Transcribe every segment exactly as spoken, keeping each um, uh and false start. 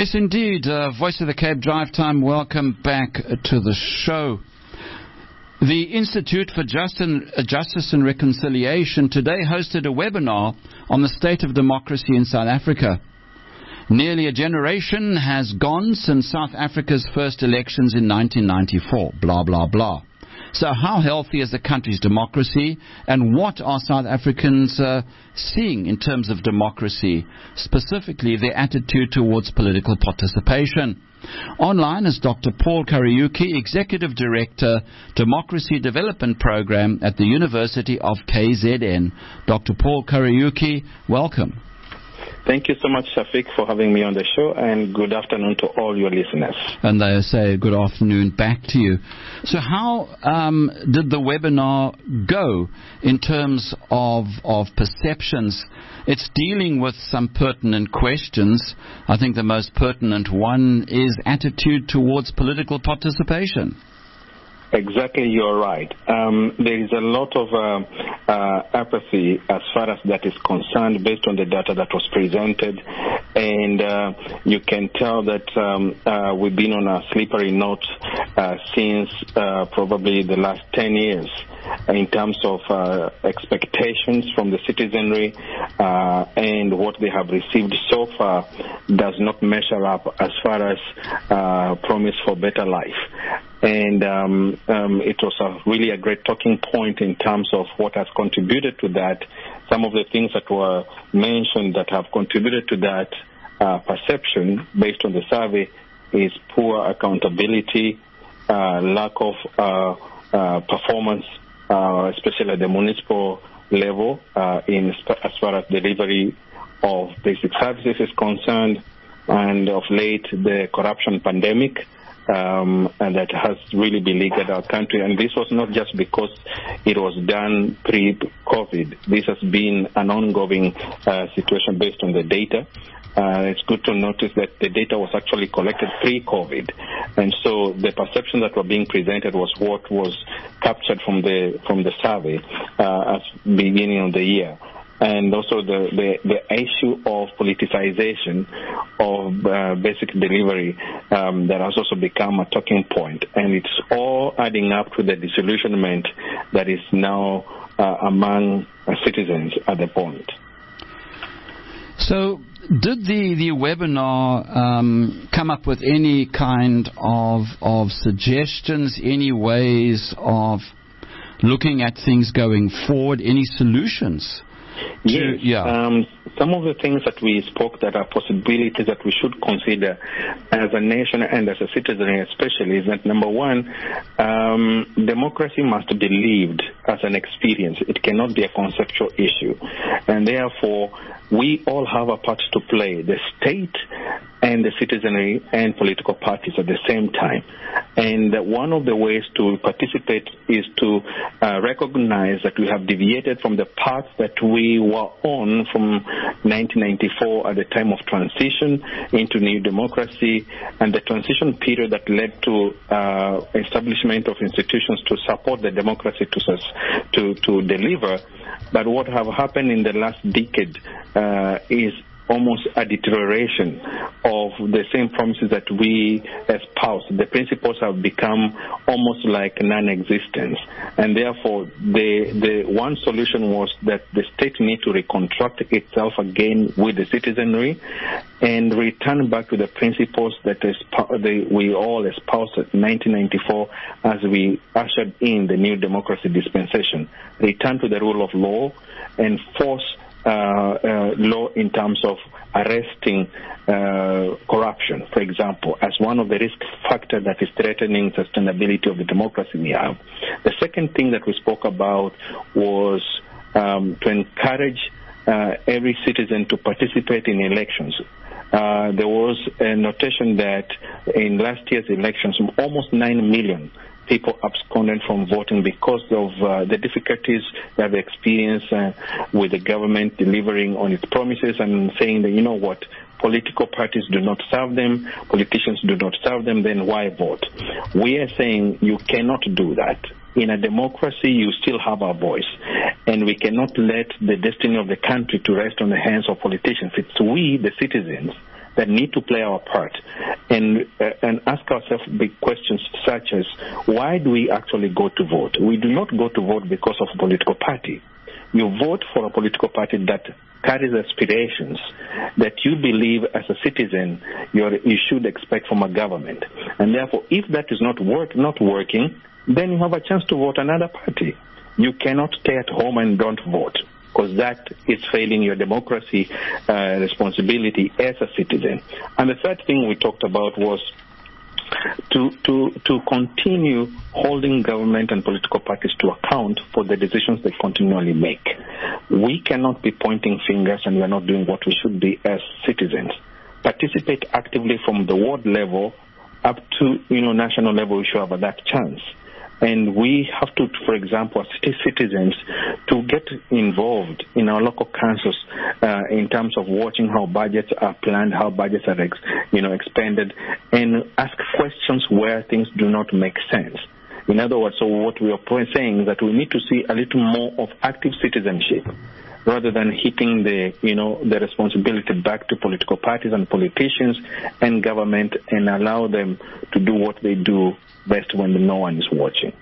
Yes, indeed. Uh, Voice of the Cape Drive Time. Welcome back to the show. The Institute for Justice and Reconciliation today hosted a webinar on the state of democracy in South Africa. Nearly a generation has gone since South Africa's first elections in nineteen ninety-four. Blah, blah, blah. So how healthy is the country's democracy, and what are South Africans uh, seeing in terms of democracy, specifically their attitude towards political participation? Online is Doctor Paul Kariuki, Executive Director, Democracy Development Program at the University of K Z N. Doctor Paul Kariuki, welcome. Thank you so much, Shafiq, for having me on the show, and good afternoon to all your listeners. And they say good afternoon back to you. So how um, did the webinar go in terms of, of perceptions? It's dealing with some pertinent questions. I think the most pertinent one is attitude towards political participation. Exactly, you're right. Um, there is a lot of uh, uh, apathy as far as that is concerned based on the data that was presented. And uh, you can tell that um, uh, we've been on a slippery note uh, since uh, probably the last ten years in terms of uh, expectations from the citizenry, uh, and what they have received so far does not measure up as far as uh, promise for better life. And um, um, it was a really a great talking point in terms of what has contributed to that. Some of the things that were mentioned that have contributed to that uh, perception based on the survey is poor accountability, uh, lack of uh, uh, performance, uh, especially at the municipal level, uh, in as far as delivery of basic services is concerned, and of late the corruption pandemic. Um, and that has really beleaguered our country. And this was not just because it was done pre-COVID. This has been an ongoing uh, situation based on the data. Uh, it's good to notice that the data was actually collected pre-COVID. And so the perception that were being presented was what was captured from the from the survey uh, at the beginning of the year. And also the, the, the issue of politicization of uh, basic delivery um, that has also become a talking point. And it's all adding up to the disillusionment that is now uh, among uh, citizens at the point. So did the, the webinar um, come up with any kind of, of suggestions, any ways of looking at things going forward, any solutions? Yes, yeah. um, some of the things that we spoke that are possibilities that we should consider as a nation and as a citizenry especially is that, number one, um, democracy must be lived as an experience. It cannot be a conceptual issue. And therefore, we all have a part to play, the state and the citizenry and political parties at the same time. And one of the ways to participate is to uh, recognize that we have deviated from the path that we were on from nineteen ninety-four at the time of transition into new democracy, and the transition period that led to uh, establishment of institutions to support the democracy to, to, to deliver. But what have happened in the last decade uh, is almost a deterioration of the same promises that we espoused. The principles have become almost like non-existent. And therefore, the, the one solution was that the state needs to reconstruct itself again with the citizenry and return back to the principles that we all espoused in nineteen ninety-four as we ushered in the new democracy dispensation. Return to the rule of law and force Uh, uh, law in terms of arresting uh, corruption, for example, as one of the risk factors that is threatening sustainability of the democracy we have. The second thing that we spoke about was um, to encourage uh, every citizen to participate in elections. Uh, there was a notation that in last year's elections, almost nine million people absconded from voting because of uh, the difficulties they have experienced uh, with the government delivering on its promises and saying that, you know what, political parties do not serve them, politicians do not serve them, then why vote? We are saying you cannot do that. In a democracy, you still have a voice, and we cannot let the destiny of the country to rest on the hands of politicians. It's we, the citizens, that need to play our part and uh, and ask ourselves big questions such as, why do we actually go to vote? We do not go to vote because of a political party. You vote for a political party that carries aspirations that you believe as a citizen you're, you should expect from a government. And therefore, if that is not work, not working, then you have a chance to vote another party. You cannot stay at home and don't vote, because that is failing your democracy uh, responsibility as a citizen. And the third thing we talked about was to to to continue holding government and political parties to account for the decisions they continually make. We cannot be pointing fingers, and we're not doing what we should be as citizens. Participate actively from the ward level up to, you know, national level. We should have that chance. And we have to, for example, as citizens, to get involved in our local councils uh, in terms of watching how budgets are planned, how budgets are, ex- you know, expended, and ask questions where things do not make sense. In other words, so what we are saying is that we need to see a little more of active citizenship, rather than hitting the, you know, the responsibility back to political parties and politicians and government, and allow them to do what they do best when no one is watching.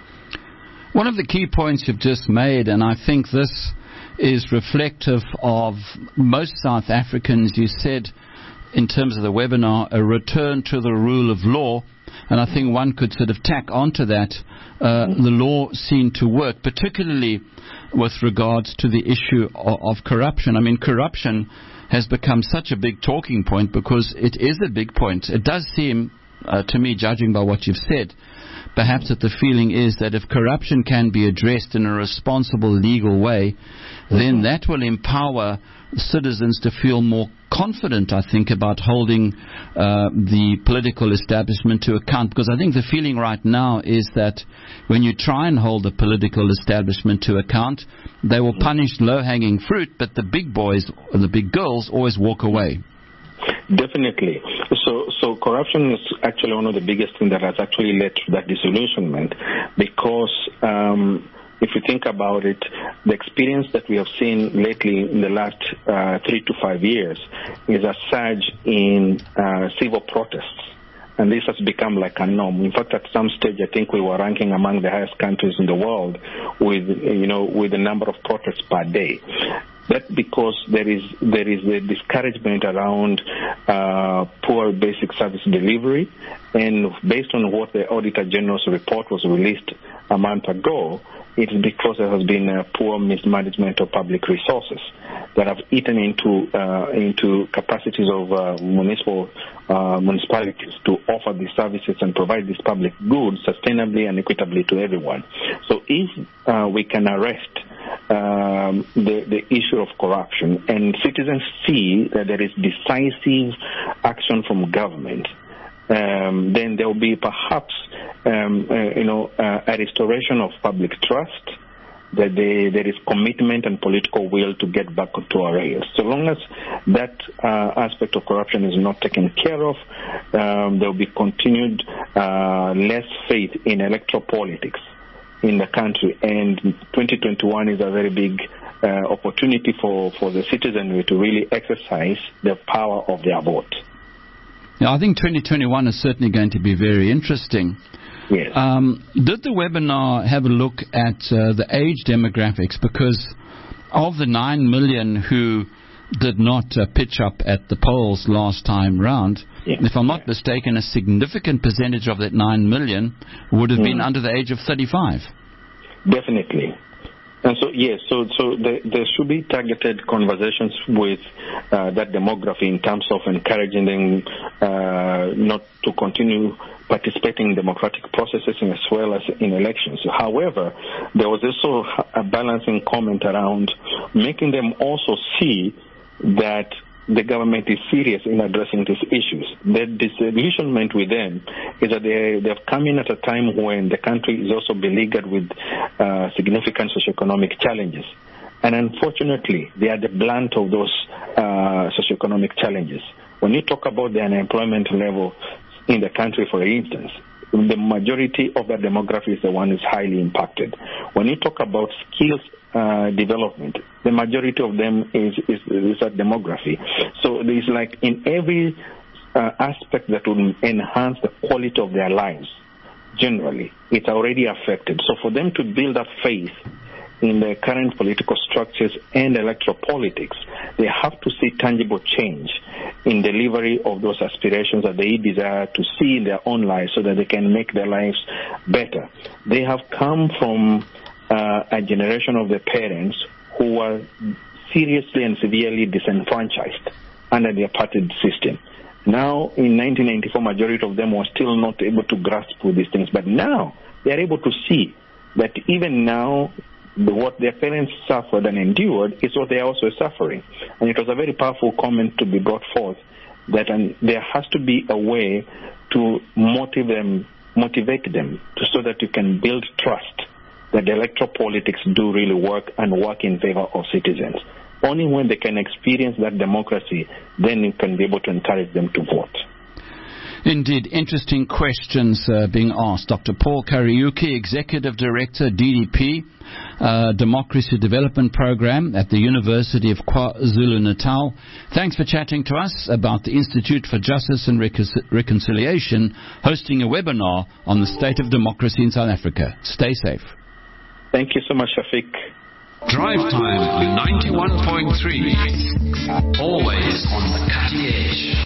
One of the key points you've just made, and I think this is reflective of most South Africans, you said in terms of the webinar, a return to the rule of law. And I think one could sort of tack onto that, uh, the law seemed to work, particularly with regards to the issue of, of corruption. I mean, corruption has become such a big talking point because it is a big point. It does seem, uh, to me, judging by what you've said, perhaps that the feeling is that if corruption can be addressed in a responsible, legal way, then that will empower citizens to feel more confident, I think, about holding uh, the political establishment to account. Because I think the feeling right now is that when you try and hold the political establishment to account, they will punish low-hanging fruit, but the big boys or the big girls always walk away. Definitely. So, so corruption is actually one of the biggest things that has actually led to that disillusionment, because um, if you think about it, the experience that we have seen lately in the last uh, three to five years is a surge in uh, civil protests. And this has become like a norm. In fact, at some stage, I think we were ranking among the highest countries in the world with, you know, with the number of protests per day. That's because there is there is a discouragement around uh, poor basic service delivery, and based on what the Auditor General's report was released a month ago, it's because there has been a poor mismanagement of public resources that have eaten into uh, into capacities of uh, municipal uh, municipalities to offer these services and provide these public goods sustainably and equitably to everyone. So if uh, we can arrest um, the, the issue of corruption, and citizens see that there is decisive action from government, Um, then there will be perhaps, um, uh, you know, uh, a restoration of public trust, that they, there is commitment and political will to get back to our rails. So long as that uh, aspect of corruption is not taken care of, um, there will be continued uh, less faith in electoral politics in the country. And twenty twenty-one is a very big uh, opportunity for, for the citizenry to really exercise the power of their vote. Now, I think twenty twenty-one is certainly going to be very interesting. Yes. Um, did the webinar have a look at uh, the age demographics? Because of the nine million who did not uh, pitch up at the polls last time round, yes. if I'm not mistaken, a significant percentage of that nine million would have mm. been under the age of thirty-five. Definitely. And so, yes, so so there, there should be targeted conversations with uh, that demography in terms of encouraging them uh, not to continue participating in democratic processes as well as in elections. However, there was also a balancing comment around making them also see that the government is serious in addressing these issues. The disillusionment with them is that they, they have come in at a time when the country is also beleaguered with uh, significant socioeconomic challenges. And unfortunately, they are the blunt of those uh, socioeconomic challenges. When you talk about the unemployment level in the country, for instance, the majority of the demography is the one who's highly impacted. When you talk about skills uh, development, the majority of them is, is, is that demography. So there's like in every uh, aspect that will enhance the quality of their lives, generally, it's already affected. So for them to build up faith in the current political structures and electoral politics, they have to see tangible change in delivery of those aspirations that they desire to see in their own lives so that they can make their lives better. They have come from uh, a generation of their parents who were seriously and severely disenfranchised under the apartheid system. Now, in nineteen ninety-four, majority of them were still not able to grasp with these things, but now they are able to see that even now, what their parents suffered and endured is what they are also suffering. And it was a very powerful comment to be brought forth that um, there has to be a way to motivate them, motivate them to, so that you can build trust that the electoral politics do really work and work in favor of citizens. Only when they can experience that democracy, then you can be able to encourage them to vote. Indeed, interesting questions uh, being asked. Doctor Paul Kariuki, Executive Director, D D P, uh, Democracy Development Program at the University of KwaZulu-Natal. Thanks for chatting to us about the Institute for Justice and Recon- Reconciliation hosting a webinar on the state of democracy in South Africa. Stay safe. Thank you so much, Shafiq. Drive Time ninety-one point three. Always on the cutting edge.